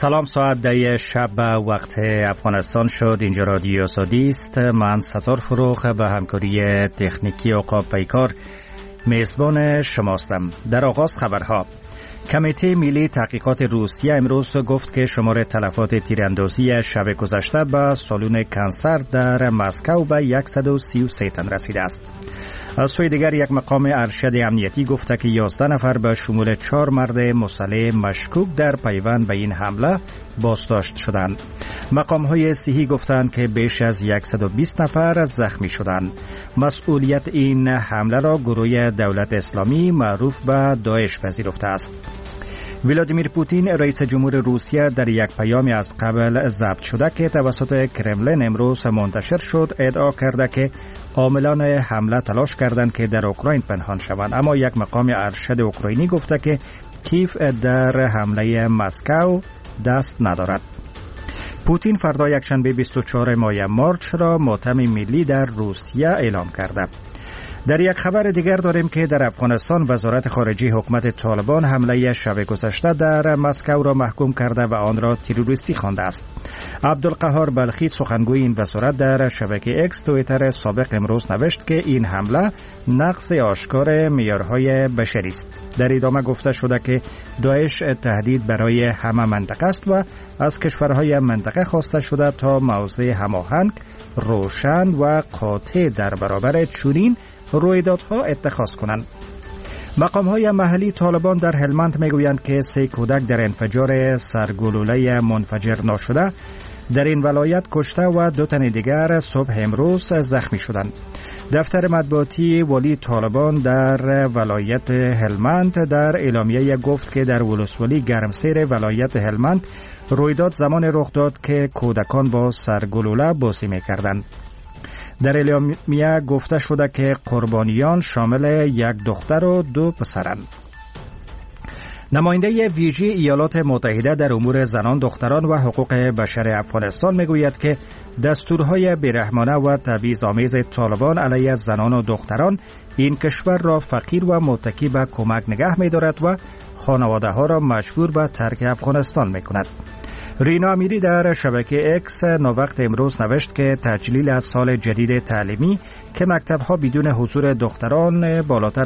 سلام، ساعت 10 شب وقت افغانستان شد. اینجا رادیو آزادی است. من ستار فروغ به همکاری تکنیکی عقاب پیکار میزبان شماستم. در آغاز خبرها. کمیته ملی تحقیقات روسیه امروز گفت که شمار تلفات تیراندازی شب گذشته به سالون کنسر در مسکو به 133 تن رسیده است. از سوی دیگر یک مقام ارشد امنیتی گفته که 11 نفر به شمول 4 مرد مسلح مشکوک در پیوند به این حمله بازداشت شدند. مقام‌های صحی گفتند که بیش از 120 نفر زخمی شدند. مسئولیت این حمله را گروه دولت اسلامی معروف به داعش پذیرفته است. ولادیمیر پوتین رئیس جمهور روسیه در یک پیامی از قبل ضبط شده که توسط کرملین امروز منتشر شد ادعا کرده که عاملان حمله تلاش کردند که در اوکراین پنهان شوند، اما یک مقام ارشد اوکراینی گفته که کیف در حمله مسکو دست ندارد. پوتین فردا یکشنبه 24 ماه مارچ را ماتم ملی در روسیه اعلام کرده. در یک خبر دیگر داریم که در افغانستان وزارت خارجه حکومت طالبان حمله شب گذشته در مسکو را محکوم کرده و آن را تروریستی خوانده است. عبدالقهار بلخی سخنگوی این وزارت در شبکه اکس توییتر سابق امروز نوشت که این حمله نقض آشکار معیارهای بشری است. در ادامه گفته شده که داعش تهدید برای همه منطقه است و از کشورهای منطقه خواسته شده تا موضع هماهنگ، روشن و قاطع در برابر چنین رویدادها اتخاذ کنند. مقام‌های محلی طالبان در هلمند میگویند که 3 کودک در انفجار سرگلوله منفجر ناشده در این ولایت کشته و 2 تن دیگر صبح امروز زخمی شدند. دفتر مطبوعاتی ولی طالبان در ولایت هلمند در اعلامیه گفت که در ولسوالی گرمسیر ولایت هلمند رویداد زمان رخ داد که کودکان با سرگلوله بازی می‌کردند. در اعلامیه گفته شده که قربانیان شامل 1 دختر و 2 پسرند. نماینده ویژه ایالات متحده در امور زنان، دختران و حقوق بشر افغانستان میگوید که دستورهای بیرحمانه و تبعیض‌آمیز طالبان علیه زنان و دختران این کشور را فقیر و متکی به کمک نگه می‌دارد و خانواده‌ها را مجبور به ترک افغانستان می‌کند. رینا امیری در شبکه اکس نووقت امروز نوشت که تجلیل از سال جدید تعلیمی که مکتب‌ها بدون حضور دختران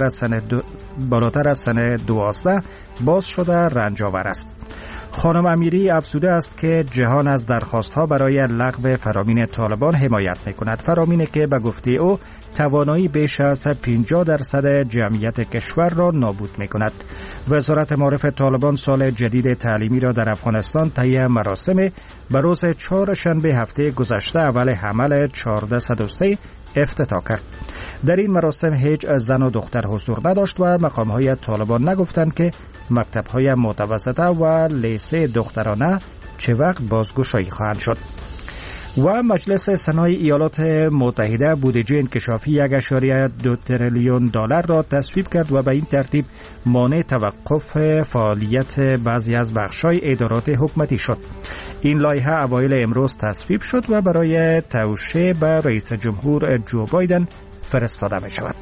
بالاتر از سن 12 باز شده رنج‌آور است. خانم امیری افزوده است که جهان از درخواست‌ها برای لغو فرامین طالبان حمایت می‌کند، فرامینی که به گفته او توانایی بیش از 50% جمعیت کشور را نابود می‌کند. وزارت معارف طالبان سال جدید تعلیمی را در افغانستان طی مراسم به روز 4 شنبه هفته گذشته اول حمل 1403 افتتاح کرد. در این مراسم هیچ زن و دختر حضور نداشت و مقام‌های طالبان نگفتند که مکتب‌های متوسطه و لیسه دخترانه چه وقت بازگشایی خواهند شد. و مجلس سنای ایالات متحده بودجه انکشافی 1.2 تریلیون دلار را تصویب کرد و به این ترتیب مانع توقف فعالیت بعضی از بخش‌های ادارات حکومتی شد. این لایحه اوایل امروز تصویب شد و برای توشیح به رئیس جمهور جو بایدن فرستاده می شود.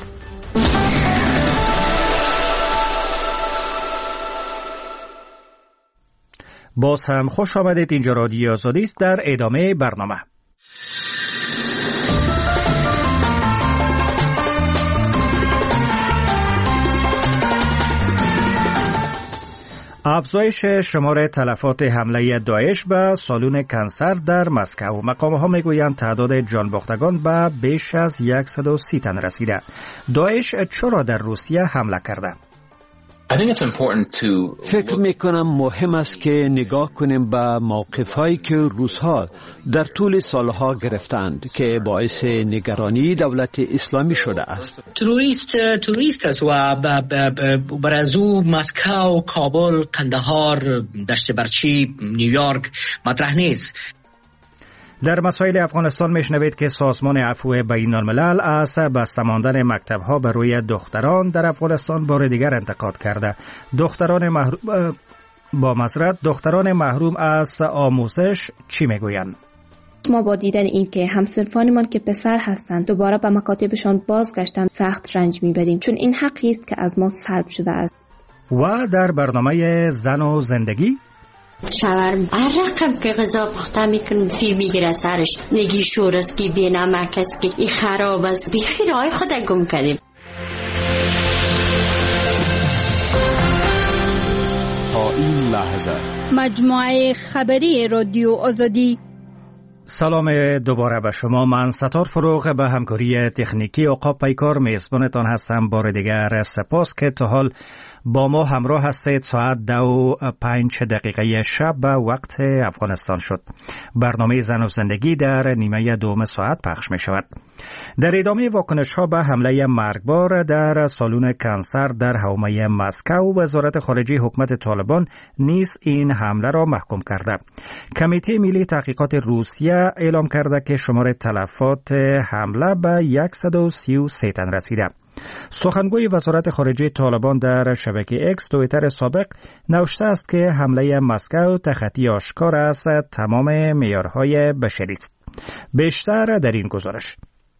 باز هم خوش آمدید. اینجا رادیو آزادی است. در ادامه برنامه افزایش شمار تلفات حمله داعش به سالون کنسر در مسکو. مقام‌ها میگویند تعداد جانباختگان به بیش از 130 تن رسیده. داعش چرا در روسیه حمله کرده؟ فکر میکنم مهم است که نگاه کنیم به موقف‌هایی که روس‌ها در طول سالها گرفتند که باعث نگرانی دولت اسلامی شده است. توریست است و بر از او مسکو، کابل، قندهار، دشت برچی، نیویورک مطرح نیست. در مسائل افغانستان میشنوید که سازمان عفو بین الملل از بسته ماندن مکتب‌ها بر روی دختران در افغانستان بار دیگر انتقاد کرده. دختران محروم از آموزش چی میگویند؟ ما با دیدن این که همسنفانمان که پسر هستند دوباره به مکاتبشان بازگشتن سخت رنج میبریم، چون این حقی است که از ما سلب شده است. و در برنامه زن و زندگی شاورما هر رقم که غذا پخته میکنم فی میگیره سرش، نگی شور است که بی نمک است که این خراب است، بیخی رای خود گم کردیم. تا این لحظه مجموعه خبری رادیو آزادی. سلام دوباره به شما. من ستار فروغ به همکاری تکنیکی عقاب پیکار میزبانتان هستم. بار دیگر سپاس که تا حال با ما همراه هستید. ساعت 2:05 شب به وقت افغانستان شد. برنامه زن و زندگی در نیمه دوم ساعت پخش می شود. در ادامه واکنش ها به حمله مرگبار در سالن کنسر در حومه مسکو، وزارت خارجه حکومت طالبان نیز این حمله را محکوم کرده. کمیته ملی تحقیقات روسیه اعلام کرده که شمار تلفات حمله به 133 تن رسیده. سخنگوی وزارت خارجه طالبان در شبکه اکس توییتر سابق نوشته است که حمله مسکو تخطی آشکار از تمام معیارهای بشری است. بیشتر در این گزارش.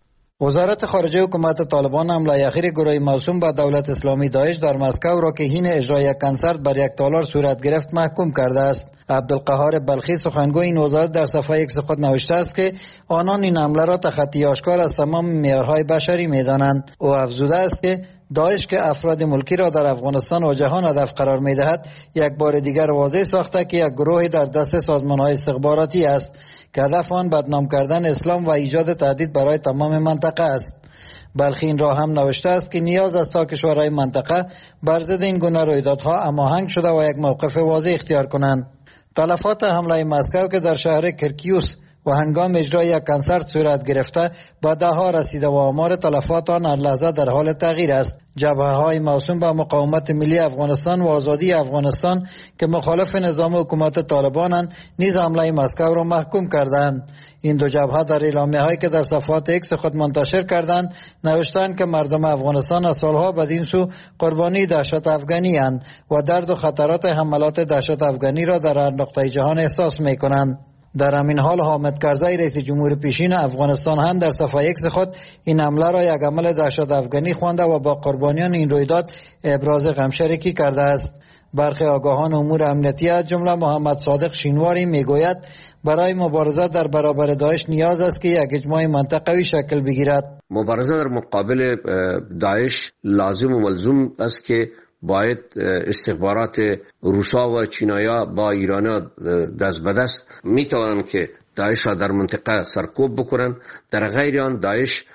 وزارت خارجه حکومت طالبان حمله اخیر گروه موسوم به دولت اسلامی داعش در مسکو را که حین اجرای کنسرت بر $1 صورت گرفت محکوم کرده است. عبدالقهار بلخی سخنگوی این وزارت در صفحه اکس خود نوشته است که آنان این حمله را تخطی آشکار از تمام معیارهای بشری می‌دانند. او افزوده است که داعش که افراد ملکی را در افغانستان و جهان هدف قرار می‌دهد، یک بار دیگر واضح ساخته که یک گروه در دست سازمان‌های استخباراتی است که هدف آن بدنام کردن اسلام و ایجاد تهدید برای تمام منطقه است. بلخی این را هم نوشته است که نیاز است تا کشورهای منطقه بر ضد این گونه رویدادها هماهنگ شده و یک موقف واضح اختیار کنند. تلفات حمله مسکو که در شهر کرکیوس و هنگام اجرای یک کنسرت صورت گرفته به 10 رسیده و آمار تلفات آن هر لحظه در حال تغییر است. جبهه‌های موسوم به مقاومت ملی افغانستان و آزادی افغانستان که مخالف نظام حکومت طالبانند نیز حمله مسکو را محکوم کردند. این دو جبهه در اعلامیه‌هایی که در صفحات اکس خود منتشر کردند نوشتند که مردم افغانستان از سالها بدین سو قربانی دهشت افغانی اند و درد و خطرات حملات دهشت افغانی را در هر نقطه جهان احساس می‌کنند. در همین حال حامد کرزی رئیس جمهور پیشین افغانستان هم در صفحه اکس خود این حمله را یک عمل دهشت افغانی خوانده و با قربانیان این رویداد ابراز غمشریکی کرده است. برخی آگاهان امور امنیتی از جمله محمد صادق شینواری میگوید برای مبارزه در برابر داعش نیاز است که یک اجماع منطقوی شکل بگیرد. مبارزه در مقابل داعش لازم و ملزوم است که باید استخبارات روسا و چینایا با ایران دست به دست می توانند که داعش را در منطقه سرکوب بکنند. در غیر آن داعش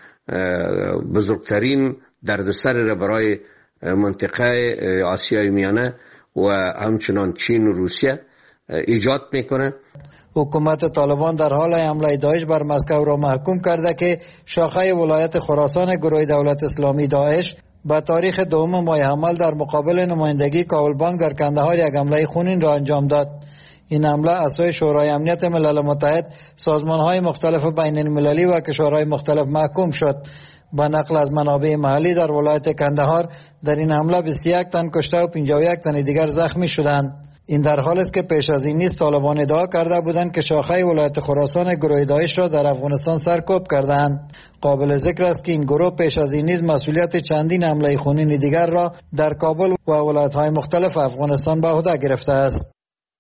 بزرگترین دردسر را برای منطقه آسیای میانه و همچنان چین و روسیه ایجاد میکنه. حکومت طالبان در حال حمله داعش بر مسکو را محکوم کرده که شاخه ولایت خراسان گروه دولت اسلامی داعش با تاریخ 2 ماه حمل در مقابل نمایندگی کابل بانک در کندهار یک حمله خونین را انجام داد. این حمله از سوی شورای امنیت ملل متحد، سازمان‌های مختلف بین المللی و کشورهای مختلف محکوم شد. با نقل از منابع محلی در ولایت کندهار در این حمله 21 تن کشته و 51 تن دیگر زخمی شدند. این در حالی است که پیش از این نیز طالبان ادعا کرده بودند که شاخه ولایت خراسان گروه داعش را در افغانستان سرکوب کردند. قابل ذکر است که این گروه پیش از این نیز مسئولیت چندین حمله خونین دیگر را در کابل و ولایت‌های مختلف افغانستان به عهده گرفته است.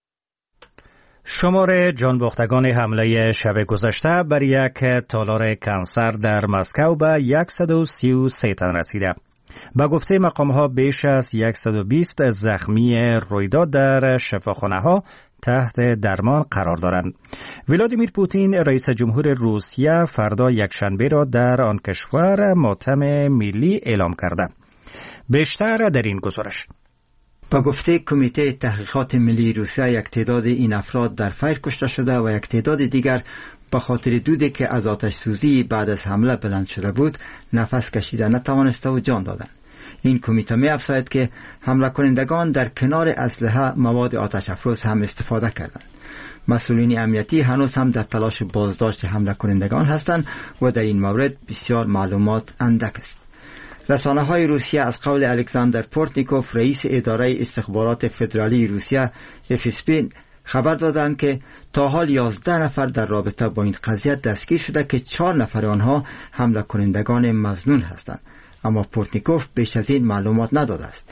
شمار جانباختگان حمله شب گذشته بر یک تالار کنسر در مسکو به 133 تن رسیده. با گفته مقام‌ها بیش از 120 زخمی رویداد در شفاخانه‌ها تحت درمان قرار دارند. ولادیمیر پوتین رئیس جمهور روسیه فردا یکشنبه را در آن کشور ماتم ملی اعلام کرده. بیشتر در این گزارش. با گفته کمیته تحقیقات ملی روسیه یک تعداد این افراد در فیر کشته شده و یک تعداد دیگر به خاطر دودی که از آتش سوزی بعد از حمله بلند شده بود نفس کشیده نتوانسته و جان دادند. این کمیته می افزاید که حمله کنندگان در کنار اسلحه مواد آتش افروز هم استفاده کردند. مسئولین امنیتی هنوز هم در تلاش بازداشت حمله کنندگان هستند و در این مورد بسیار معلومات اندک است. رسانه های روسیه از قول الکساندر پورتنیکوف رئیس اداره استخبارات فدرالی روسیه FSB خبر دادند که تا حال 11 نفر در رابطه با این قضیه دستگیر شده که 4 نفر آنها حمله کنندگان مظنون هستند، اما پورتنیکوف بیش از این معلومات نداده است.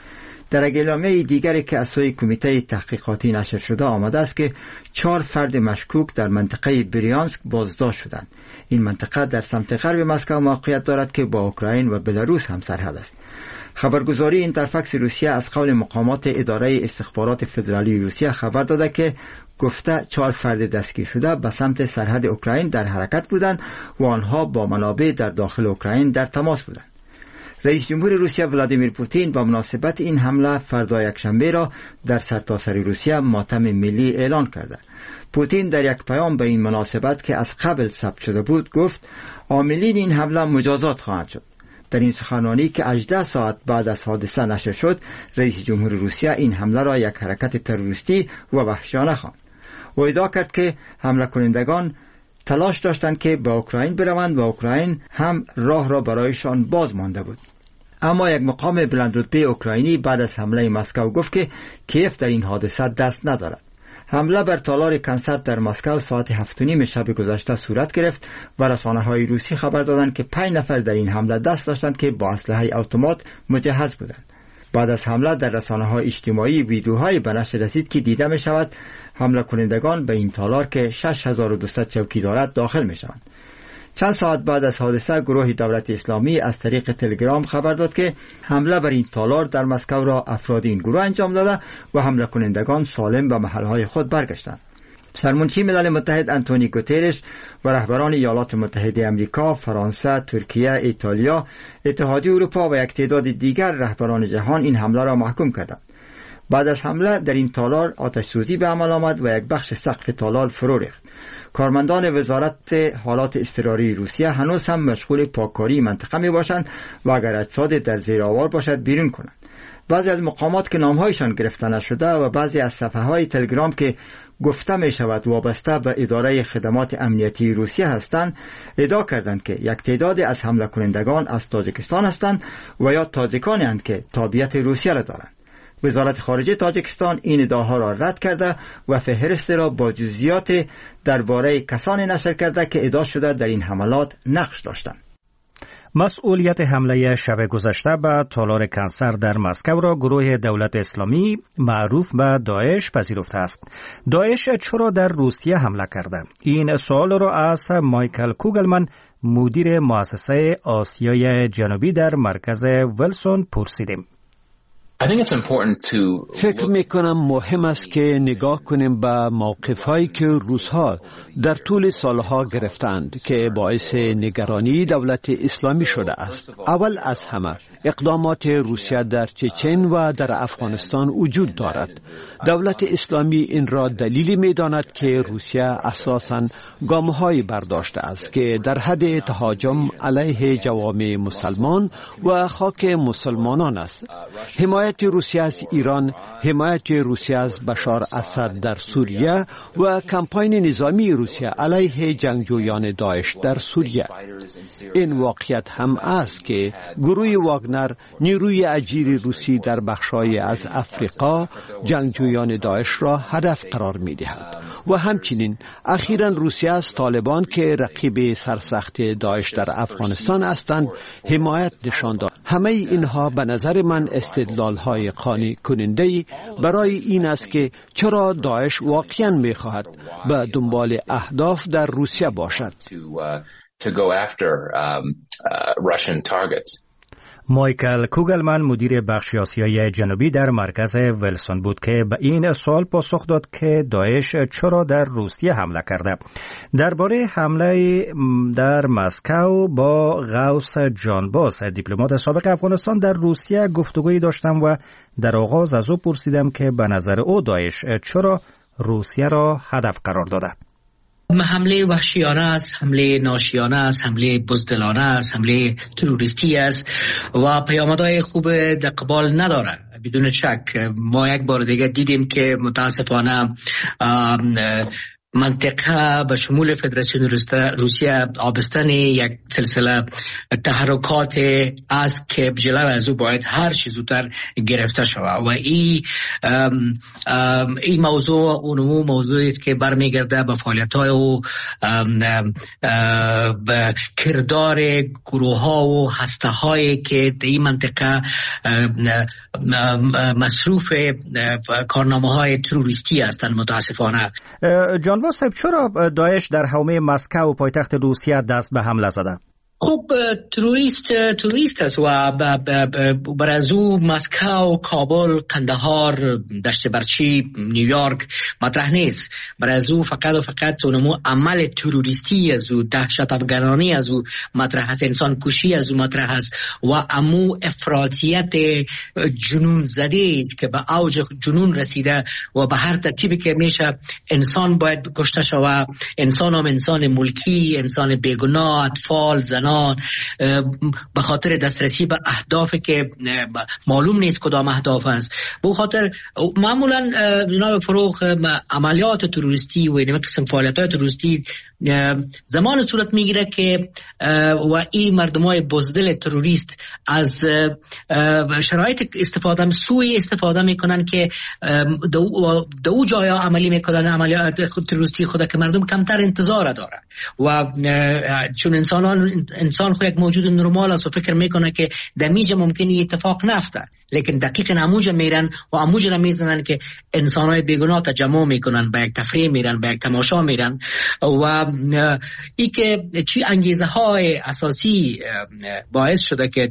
در اعلامیه دیگری که از سوی کمیته تحقیقاتی نشر شده آمده است که 4 فرد مشکوک در منطقه بریانسک بازداشت شدند. این منطقه در سمت غرب مسکو موقعیت دارد که با اوکراین و بلاروس هم سرحد است. خبرگزاری اینترفکس روسیه از قول مقامات اداره استخبارات فدرالی روسیه خبر داده که گفته 4 فرد دستگیر شده به سمت سرحد اوکراین در حرکت بودند و آنها با منابع در داخل اوکراین در تماس بودند. رئیس جمهور روسیه ولادیمیر پوتین با مناسبت این حمله فردا یکشنبه را در سرتاسر روسیه ماتم ملی اعلان کرده. پوتین در یک پیام به این مناسبت که از قبل ثبت شده بود گفت عاملین این حمله مجازات خواهند شد. در این سخنرانی که 18 ساعت بعد از حادثه نشر شد، رئیس جمهور روسیه این حمله را یک حرکت تروریستی و وحشیانه خواند و ادعا کرد که حمله کنندگان تلاش داشتند که به اوکراین بروند و اوکراین هم راه را برایشان باز مانده بود. اما یک مقام بلند رتبه اوکراینی بعد از حمله مسکو گفت که کیف در این حادثه دست ندارد. حمله بر تالار کنسرت در مسکو ساعت 7:30 شب گذشته صورت گرفت و رسانه‌های روسی خبر دادند که 5 نفر در این حمله دست داشتند که با اسلحه اتومات مجهز بودند. بعد از حمله در رسانه‌های اجتماعی ویدیوهایی به نشر رسید که دیده می شود حمله کنندگان به این تالار که 6200 چوکی دارد داخل می شوند. چند ساعت بعد از حادثه گروه دولت اسلامی از طریق تلگرام خبر داد که حمله بر این تالار در مسکو را افراد این گروه انجام داده و حمله کنندگان سالم به محلهای خود برگشتند. سرمنشی ملل متحد انتونی گوترش و رهبران ایالات متحده آمریکا، فرانسه، ترکیه، ایتالیا، اتحادیه اروپا و یک تعداد دیگر رهبران جهان این حمله را محکوم کردند. بعد از حمله در این تالار آتش سوزی به عمل آمد و یک بخش سقف تالار فرو ریخت. کارمندان وزارت حالات اضطراری روسیه هنوز هم مشغول پاککاری منطقه می باشند و اگر اجساد در زیر آوار باشد بیرون کنند. بعضی از مقامات که نامهایشان گرفته نشده و بعضی از صفحه‌های تلگرام که گفته می شود وابسته به اداره خدمات امنیتی روسیه هستند ادعا کردند که یک تعداد از حمله کنندگان از تاجیکستان هستند و یا تاجیکانی هستند که تابعیت روسیه را دارند. وزارت خارجه تاجیکستان این ادعاها را رد کرده و فهرست را با جزئیات درباره کسانی نشر کرده که ادعا شده در این حملات نقش داشتند. مسئولیت حمله شب گذشته به تالار کنسر در مسکو را گروه دولت اسلامی معروف به داعش پذیرفته است. داعش چرا در روسیه حمله کرده؟ این سوال را از مایکل کوگلمن مدیر مؤسسه آسیای جنوبی در مرکز ولسون پرسیدیم. فکر میکنم مهم است که نگاه کنیم به موقف‌هایی که روس‌ها در طول سالها گرفتند که باعث نگرانی دولت اسلامی شده است. اول از همه اقدامات روسیه در چچن و در افغانستان وجود دارد. دولت اسلامی این را دلیلی می‌داند که روسیه اساساً گام‌هایی برداشته است که در حد تهاجم علیه جوامع مسلمان و خاک مسلمانان است. حمایت روسیه از ایران، حمایت روسیه از بشار اسد در سوریه و کمپاین نظامی روسیه علیه جنگجویان داعش در سوریه. این واقعیت هم است که گروه واگنر نیروی اجیر روسی در بخشای از افریقا جنگجویان داعش را هدف قرار می دهد و همچنین اخیراً روسیه از طالبان که رقیب سرسخت داعش در افغانستان هستند حمایت نشان داد. همه اینها به نظر من استدلال‌های قانع کننده برای این است که چرا داعش واقعاً می‌خواهد به دنبال اهداف در روسیه باشد. مایکل کوگلمن مدیر بخش آسیای جنوبی در مرکز ولسون بود که به این سوال پاسخ داد که داعش چرا در روسیه حمله کرده. درباره حمله در مسکو با غوث جانباز دیپلمات سابق افغانستان در روسیه گفتگویی داشتم و در آغاز از او پرسیدم که به نظر او داعش چرا روسیه را هدف قرار داده. حمله وحشیانه است، حمله ناشیانه است، حمله بزدلانه است، حمله تروریستی است و پیامدهای خوب اقبال نداره. بدون شک ما یک بار دیگه دیدیم که متاسفانه منطقه به شمول فدراسیون روسیه آبستن یک سلسله تحرکات است که جلو از او باید هر چیز زودتر گرفته شود و این موضوع اونمو موضوعی است که برمیگرده به فعالیت‌های و به کردار گروه‌ها و هسته‌هایی که در این منطقه مصروف کارنامه‌های تروریستی هستند. متاسفانه جان صاحب، چرا داعش در حومه مسکو پایتخت روسیه دست به حمله زده؟ خب توریست است و بر از او مسکو، کابل، قندهار، دشت برچی، نیویورک مطرح نیست. بر از او فقط و فقط اونمو عمل تروریستی از او، دهشت افغانانی از او مطرح است، انسان کشی از او مطرح است و امو افراطیت جنون زده که به اوج جنون رسیده و به هر ترتیبی که میشه انسان باید کشته شود. انسان هم انسان ملکی، انسان بیگناه، اطفال، زنان، به خاطر دسترسی به اهدافی که معلوم نیست کدام اهداف است. به خاطر معمولا جناب فروغ عملیات تروریستی و این قسم فعالیت‌های تروریستی زمان صورت میگیره که و این مردمای بزدل تروریست از شرایط سوء استفاده میکنن که دو جایا عملی میکنن عملیات تروریستی خود که مردم کمتر انتظار داره و چون انسان خود یک موجود نرمال است و فکر میکنه که دمیج ممکنی اتفاق نفته، لیکن دقیقاً اموجه میرن و اموجه را میزنن که انسانای بیگناه تجمع میکنن، به یک تفریح میرن، به یک تماشا میرن و ای که چی انگیزه های اساسی باعث شده که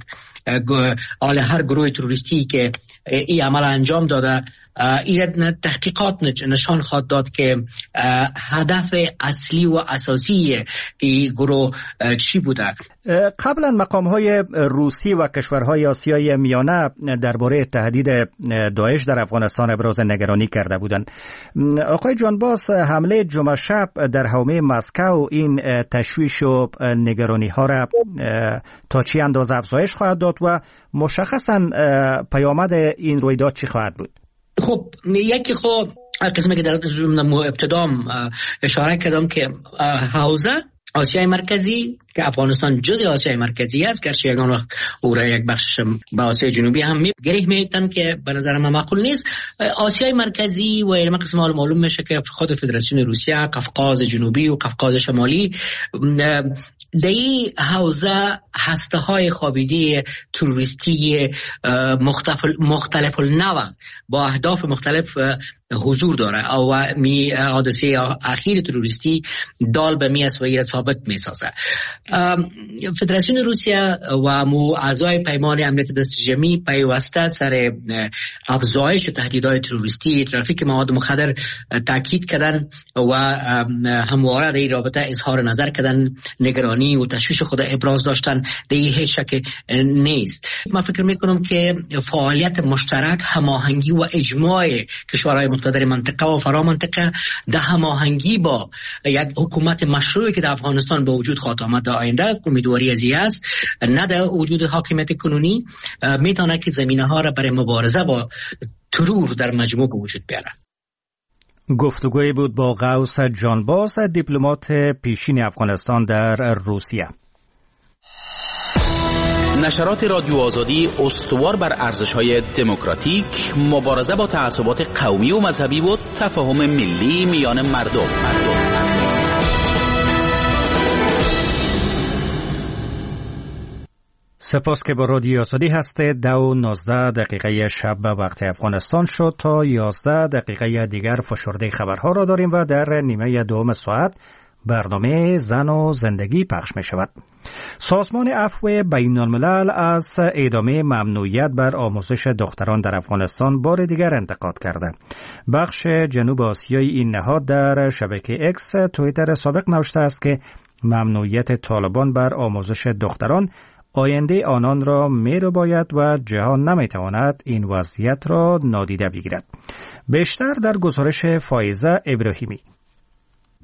هر گروه تروریستی که این عمل انجام داده این تحقیقات نشان خواهد داد که هدف اصلی و اساسی این گروه چی بوده. قبلا مقام‌های روسی و کشورهای آسیای میانه درباره تهدید داعش در افغانستان ابراز نگرانی کرده بودند. آقای جانباز، حمله جمعه شب در حومه مسکو این تشویش و نگرانی ها را تا چی اندازه افزایش خواهد داد و مشخصا پیامد این رویداد چی خواهد بود؟ خب یکی خب قسمی که در ابتدام اشاره کردم که حوزه آسیای مرکزی که افغانستان جزء آسیای مرکزی است، گرچه یگان وقت او را یک بخش به آسیای جنوبی هم گره میتن که به نظر من معقول نیست. آسیای مرکزی و این قسم معلوم میشه که خود فدراسیون روسیه، قفقاز جنوبی و قفقاز شمالی در این حوزه هسته‌های خوابیده تروریستی مختلف النوع با اهداف مختلف حضور داره و می حادثه اخیر تروریستی دال به می است و این ثابت می سازه. فدراسیون روسیه و مو اعضای پیمان امنیت دست جمعی پیوسته سر افزایش تهدیدهای تروریستی، ترافیک مواد مخدر تاکید کردن و همواره در این رابطه اظهار نظر کردن، نگرانی و تشویش خود ابراز داشتن. در این هیچ شک نیست. من فکر میکنم که فعالیت مشترک، هماهنگی و اجماع کشورهای مقتدر منطقه و فرامنطقه در هماهنگی با یک حکومت مشروعی که در افغانستان به وجود خواهد آمد در آینده، امیدواری از این است، نه در وجود حاکمیت کنونی میتونه که زمینه ها را برای مبارزه با ترور در مجموع به وجود بیاره. گفتگوی بود با غوث جانباز، دیپلمات پیشین افغانستان در روسیه. نشرات رادیو آزادی استوار بر ارزش‌های دموکراتیک، مبارزه با تعصبات قومی و مذهبی و تفاهم ملی میان مردم. سپاس که با رادیو آزادی هستید. 2:19 شب به وقت افغانستان شد. تا 11 دقیقه دیگر فشرده خبرها را داریم و در نیمه دوم ساعت برنامه زن و زندگی پخش می شود. سازمان عفو بین الملل از ادامه ممنوعیت بر آموزش دختران در افغانستان بار دیگر انتقاد کرده. بخش جنوب آسیایی این نهاد در شبکه اکس توییتر سابق نوشته است که ممنوعیت طالبان بر آموزش دختران آینده آنان را می‌رباید و جهان نمی‌تواند این وضعیت را نادیده بگیرد. بیشتر در گزارش فائزه ابراهیمی.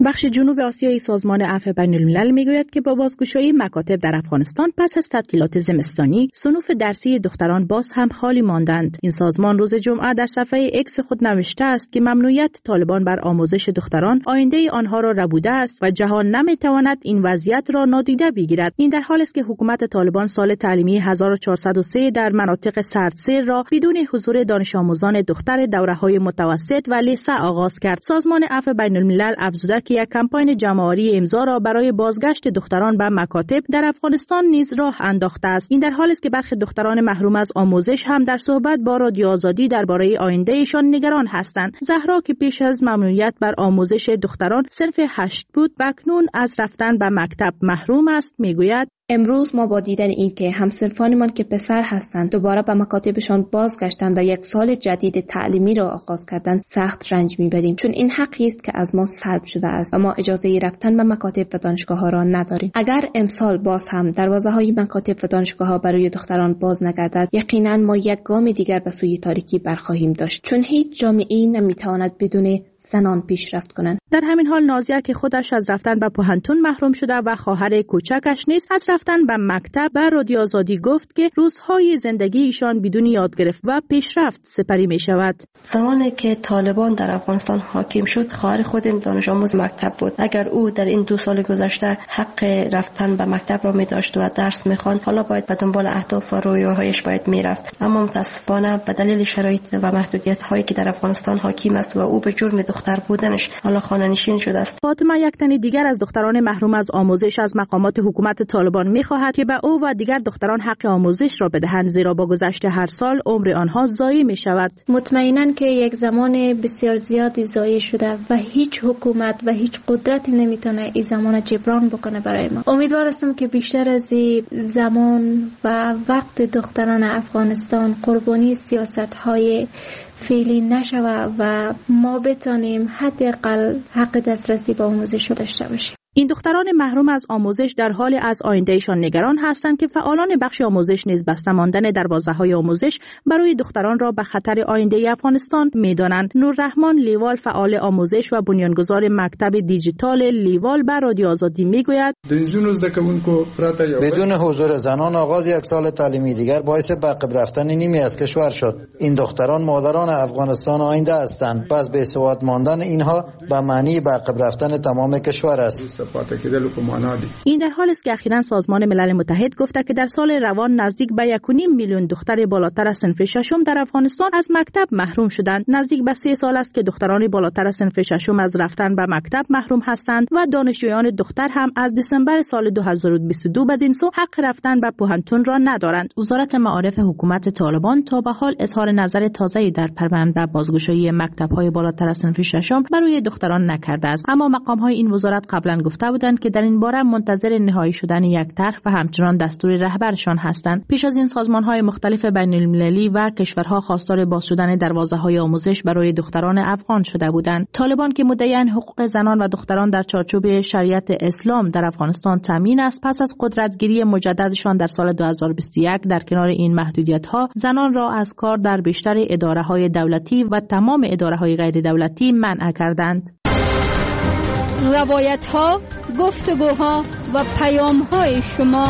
بخش جنوب آسیایی سازمان عفو بین الملل میگوید که با بازگشایی مکاتب در افغانستان پس از تعطیلات زمستانی، صنوف درسی دختران باز هم خالی ماندند. این سازمان روز جمعه در صفحه اکس خود نوشته است که ممنوعیت طالبان بر آموزش دختران آینده آنها را ربوده است و جهان نمیتواند این وضعیت را نادیده بگیرد. این در حالی است که حکومت طالبان سال تعلیمی 1403 در مناطق سردسیر را بدون حضور دانش آموزان دختر دوره‌های متوسط و لیسه آغاز کرد. سازمان عفو بین الملل افزوده که یک کمپاین جمع‌آوری امضا را برای بازگشت دختران به مکاتب در افغانستان نیز راه انداخته است. این در حالی است که برخی دختران محروم از آموزش هم در صحبت با رادیو آزادی درباره آیندهشان نگران هستند. زهرا که پیش از ممنوعیت بر آموزش دختران صنف 8 بود و اکنون از رفتن به مکتب محروم است میگوید: امروز ما با دیدن اینکه همسنفانمان که پسر هستند دوباره به مکاتبشان بازگشتند و یک سال جدید تعلیمی را آغاز کردند سخت رنج میبریم، چون این حقی است که از ما سلب شده است و ما اجازه رفتن به مکاتب و دانشگاه‌ها را نداریم. اگر امسال باز هم دروازه‌های مکاتب و دانشگاه‌ها برای دختران باز نگردد، یقینا ما یک گام دیگر به سوی تاریکی برخواهیم داشت، چون هیچ جامعه‌ای نمیتواند بدون زنان پیشرفت کنند. در همین حال نازیه که خودش از رفتن به پوهنتون محروم شده و خواهر کوچکش نیز از رفتن به مکتب به رادیو آزادی گفت که روزهای زندگی ایشان بدون یاد گرفت و پیشرفت سپری می شود. زمانی که طالبان در افغانستان حاکم شد، خواهر خودم دانش آموز مکتب بود. اگر او در این 2 سال گذشته حق رفتن به مکتب را می داشت و درس می خواند، حالا باید به دنبال اهداف و رویاهایش باید می رفت. اما متاسفانه به دلیل شرایط و محدودیت هایی که در افغانستان حاکم است و او به جرم دختر بودنش حالا خانه‌نشین شده است. فاطمه یک تن دیگر از دختران محروم از آموزش از مقامات حکومت طالبان می‌خواهد که به او و دیگر دختران حق آموزش را بدهند، زیرا با گذشت هر سال عمر آنها ضایع می‌شود. مطمئناً که یک زمان بسیار زیادی ضایع شده و هیچ حکومت و هیچ قدرتی نمیتونه این زمان جبران بکنه برای ما. امیدوار هستم که بیشتر از این زمان و وقت دختران افغانستان قربانی سیاست‌های فعلی نشوه و ما بتانیم حداقل حق دسترسی به آموزش رو داشته باشیم. این دختران محروم از آموزش در حال از آیندهشان نگران هستند که فعالان بخش آموزش نیز بسته ماندن دروازه‌های آموزش برای دختران را به خطر آینده افغانستان می‌دانند. نوررحمان لیوال فعال آموزش و بنیانگذار مکتب دیجیتال لیوال به رادیو آزادی میگوید: بدون حضور زنان آغاز یک سال تعلیمی دیگر باعث به عقب رفتن نیمی از کشور شد. این دختران مادران افغانستان آینده هستند، پس بی‌سواد ماندن اینها به معنی به عقب رفتن تمام کشور است. این در حالی است که اخیراً سازمان ملل متحد گفته که در سال روان نزدیک به 1.5 میلیون دختر بالاتر از صنف ششم در افغانستان از مکتب محروم شدند. نزدیک به 3 سال است که دختران بالاتر از صنف ششم از رفتن به مکتب محروم هستند و دانشجویان دختر هم از دسامبر سال 2022 بدین سو حق رفتن به پوهنتون را ندارند. وزارت معارف حکومت طالبان تا به حال اظهار نظر تازه‌ای در پرونده بازگشایی مکتب‌های بالاتر از صنف ششم برای دختران نکرده است، اما مقام‌های این وزارت قبلا گفته بودند که در این باره منتظر نهایی شدن یک طرح و همچنان دستور رهبرشان هستند. پیش از این سازمان‌های مختلف بین‌المللی و کشورها خواستار باز شدن دروازه‌های آموزش برای دختران افغان شده بودند. طالبان که مدعی حقوق زنان و دختران در چارچوب شریعت اسلام در افغانستان تامین است، پس از قدرتگیری مجددشان در سال 2021 در کنار این محدودیت‌ها زنان را از کار در بیشتر اداره‌های دولتی و تمام اداره‌های غیر دولتی منع کردند. روایت‌ها، گفتگوها و پیام‌های شما.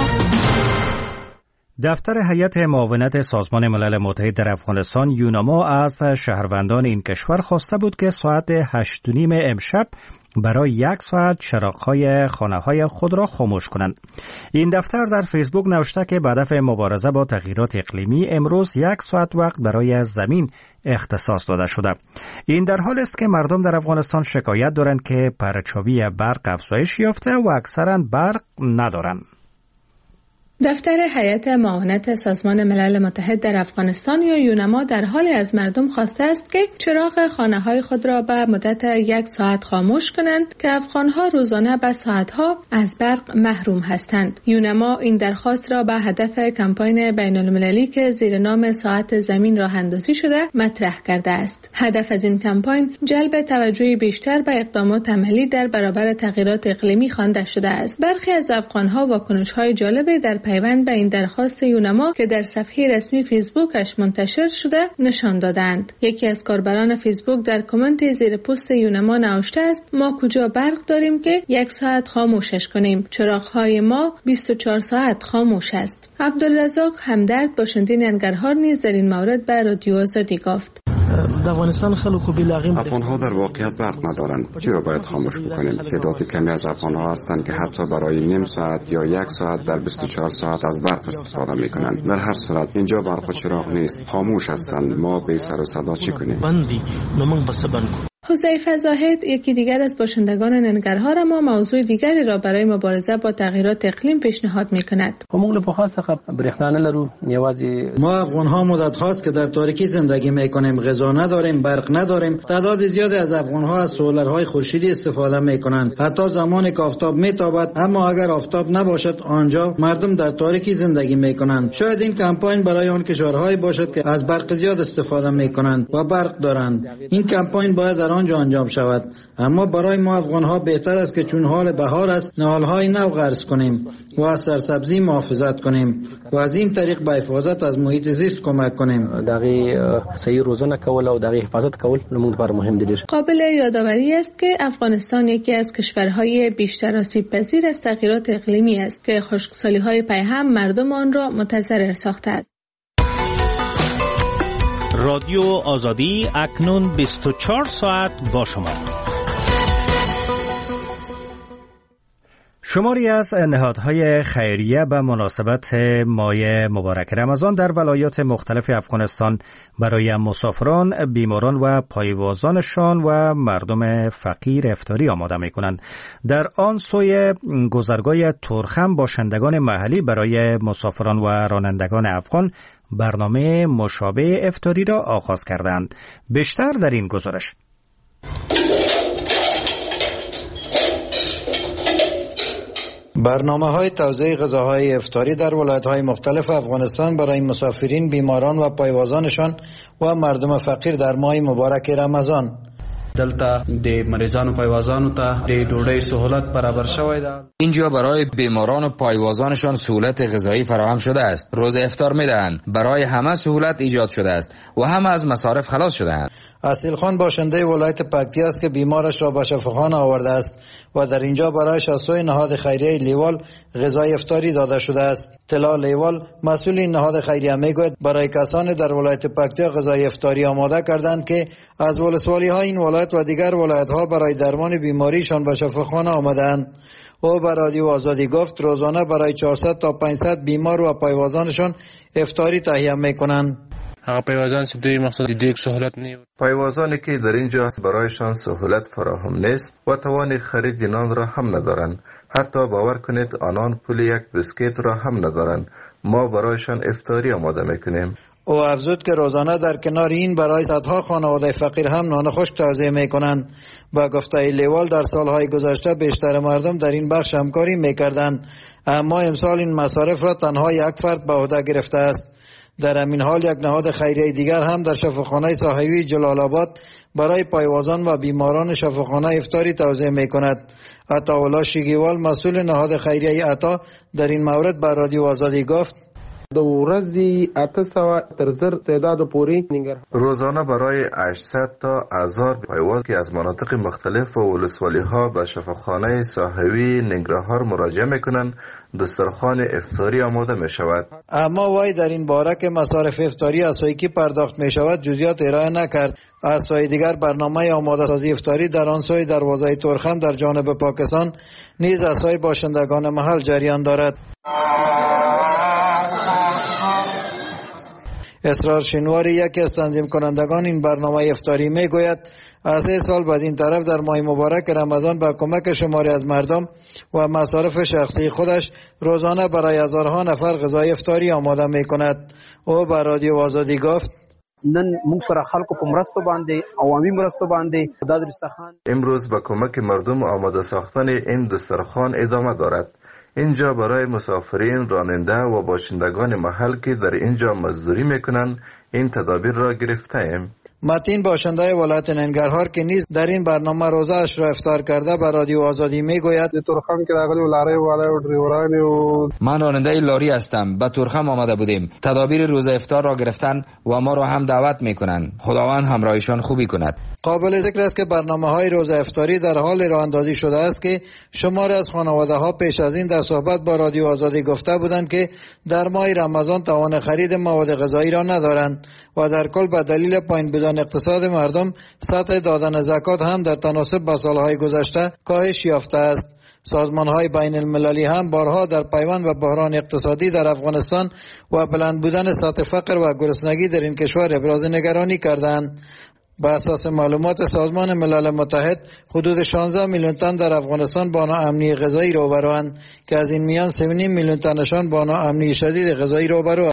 دفتر هیئت معاونت سازمان ملل متحد در افغانستان یوناما از شهروندان این کشور خواسته بود که ساعت 8:30 امشب برای 1 ساعت چراغ‌های خانه‌های خود را خاموش کنند. این دفتر در فیسبوک نوشته که به هدف مبارزه با تغییرات اقلیمی امروز 1 ساعت وقت برای زمین اختصاص داده شده. این در حالی است که مردم در افغانستان شکایت دارند که پرچاوی برق افزایش یافته و اکثراً برق ندارند. دفتر هیئت معاونت سازمان ملل متحد در افغانستان یا یوناما در حالی از مردم خواسته است که چراغ خانه‌های خود را به مدت 1 ساعت خاموش کنند که افغان‌ها روزانه به ساعت‌ها از برق محروم هستند. یوناما این درخواست را به هدف کمپاین بین‌المللی که زیر نام ساعت زمین راه اندازی شده مطرح کرده است. هدف از این کمپاین جلب توجه بیشتر به اقدامات عملی در برابر تغییرات اقلیمی خوانده شده است. برخی از افغان‌ها واکنش‌های جالبی در پیوند به این درخواست یونما که در صفحه رسمی فیسبوکش منتشر شده نشان دادند. یکی از کاربران فیسبوک در کامنت زیر پست یونما نوشته است: ما کجا برق داریم که 1 ساعت خاموشش کنیم؟ چراغ‌های ما 24 ساعت خاموش است. عبدالرزاق همدرد باشنده ننگرهار نیز در این مورد به رادیو آزادی گفت: افغان‌ها در واقعیت برق ندارند. چرا باید خاموش بکنیم؟ تعداد کمی از افغان‌ها هستند که حتی برای نیم ساعت یا 1 ساعت در 24 ساعت از برق استفاده می‌کنند. در هر صورت اینجا برق و چراغ نیست، خاموش هستند. ما بی سر و صدا چی کنیم؟ حذیفه زاهد یکی دیگر از باشندگان ننگرهار اما موضوع دیگری را برای مبارزه با تغییرات اقلیم پیشنهاد می‌کند. ما افغان‌ها مدت هاست که در تاریکی زندگی می‌کنیم، غذا نداریم، برق نداریم. تعداد زیادی از افغان‌ها از سولرهای خورشیدی استفاده می‌کنند. حتی زمانی که آفتاب میتابد، اما اگر آفتاب نباشد آنجا مردم در تاریکی زندگی می‌کنند. شاید این کمپاین برای آن کشورهایی باشد که از برق زیاد استفاده می‌کنند و برق دارند. این کمپاین باید در آنجا انجام شود، اما برای ما افغان‌ها بهتر است که چون حال بهار است نهال‌های نو غرس کنیم و از سرسبزی محافظت کنیم و از این طریق به حفاظت از محیط زیست کمک کنیم. صحیح روزانه کول او دغه حفاظت کول موږ لپاره مهم دي. قابل یادآوری است که افغانستان یکی از کشورهای بیشتر آسیب‌پذیر از تغییرات اقلیمی است که خشکسالی‌های پیهم مردم آن را متضرر ساخته است. رادیو آزادی اکنون 24 ساعت با شما. شماری از نهادهای خیریه به مناسبت ماه مبارک رمضان در ولایات مختلف افغانستان برای مسافران، بیماران و پایوازانشان و مردم فقیر افطاری آماده می‌کنند. در آن سوی گذرگاه تورخم باشندگان محلی برای مسافران و رانندگان افغان برنامه مشابه افطاری را آغاز کردند. بیشتر در این گزارش. برنامه‌های توزیع غذاهای افطاری در ولایت‌های مختلف افغانستان برای مسافرین، بیماران و پایوازانشان و مردم فقیر در ماه مبارک رمضان. دلته د مریضانو پایوازانو ته د ډوډۍ سہولت برابر شوی ده. اینجا برای بیماران و پایوازانشان سهولت غذایی فراهم شده است. روز افطار میدهند. برای همه سهولت ایجاد شده است و همه از مصارف خلاص شده‌اند. اصیل خان باشنده ولایت پکتیا است که بیمارش را به شفاخانه آورده است و در اینجا برایش از سوی نهاد خیریه لیوال غذای افطاری داده شده است. طلا لیوال مسئول این نهاد خیریه میگوید برای کسانی در ولایت پکتیا غذای افطاری آماده کردند که از ولسوالی‌های این ولایت و دیگر ولایت‌ها برای درمان بیماریشان به شفاخانه آمدند. او به رادیو آزادی گفت روزانه برای 400 تا 500 بیمار و پایوازانشان افطاری تهیه می‌کنند. پایوازانی که در اینجا برایشان سهولت فراهم نیست و توان خرید نان را هم ندارند. حتی باور کنید آنان پول یک بسکیت را هم ندارند. ما برایشان افطاری آماده میکنیم. او افزود که روزانه در کنار این برای صدها خانواده فقیر هم نان خشک توزیع میکنند. با گفته لیوال در سالهای گذشته بیشتر مردم در این بخش همکاری میکردند، اما امسال این مصارف را تنها یک فرد به عهده گرفته است. در همین حال یک نهاد خیریه دیگر هم در شفاخانه صاحبی جلال آباد برای پایوازان و بیماران شفاخانه افطاری توزیع میکند. عطاالله شیگیوال مسئول نهاد خیریه عطا در این مورد به رادیو آزادی گفت روزانه برای 800 تا 1000 پایواز که از مناطق مختلف و ولسوالی‌ها به شفاخانه صاحبی ننگرهار مراجعه میکنند دسترخوان افطاری آماده می شود. اما وای در این باره که مصارف افطاری از سوی کی پرداخت می شود جزئیات ارائه نکرد. از سوی دیگر برنامه آماده سازی افطاری در آن سوی دروازه تورخم در جانب پاکستان نیز از سوی باشندگان محل جریان دارد. اسرار شنواری یکی از تنظیم کنندگان این برنامه افطاری می گوید از 3 سال بعد این طرف در ماه مبارک رمضان با کمک شماری از مردم و مصارف شخصی خودش روزانه برای هزارها نفر غذای افطاری آماده می کند. او به رادیو آزادی گفت نن موږ سره خلکو په مرستو باندې عوامي مرستو باندې دا دسترخوان امروز با کمک مردم آماده ساختن این دسترخوان ادامه دارد. اینجا برای مسافرین، راننده و باشندگان محل که در اینجا مزدوری میکنند این تدابیر را گرفته ایم. متین باشنده ولایت ننگرهار که نیز در این برنامه روزه اش را افطار کرده به رادیو آزادی میگوید تورخم که راغلی لاری و ډریوران و من راننده لاری هستم. به تورخم آمده بودیم. تدابیر روزه افطار را گرفتن و ما را هم دعوت میکنند. خداوند همراهشان خوبی کند. قابل ذکر است که برنامه‌های روزه افطاری در حال راه اندازی شده است که شماری از خانواده‌ها پیش از این در صحبت با رادیو آزادی گفته بودند که در ماه رمضان توان خرید مواد غذایی را ندارند و در کل به دلیل پایین بودن اقتصاد مردم سطح دادن زکات هم در تناسب با سالهای گذشته کاهش یافته است. سازمان‌های بین المللی هم بارها در پیوند و بحران اقتصادی در افغانستان و بلند بودن سطح فقر و گرسنگی در این کشور ابراز نگرانی کردند. با اساس معلومات سازمان ملل متحد حدود 16 میلیون تن در افغانستان با ناامنی غذایی روبروند که از این میان 3.5 میلیون تنشان با ناامنی شدید غذایی روبرو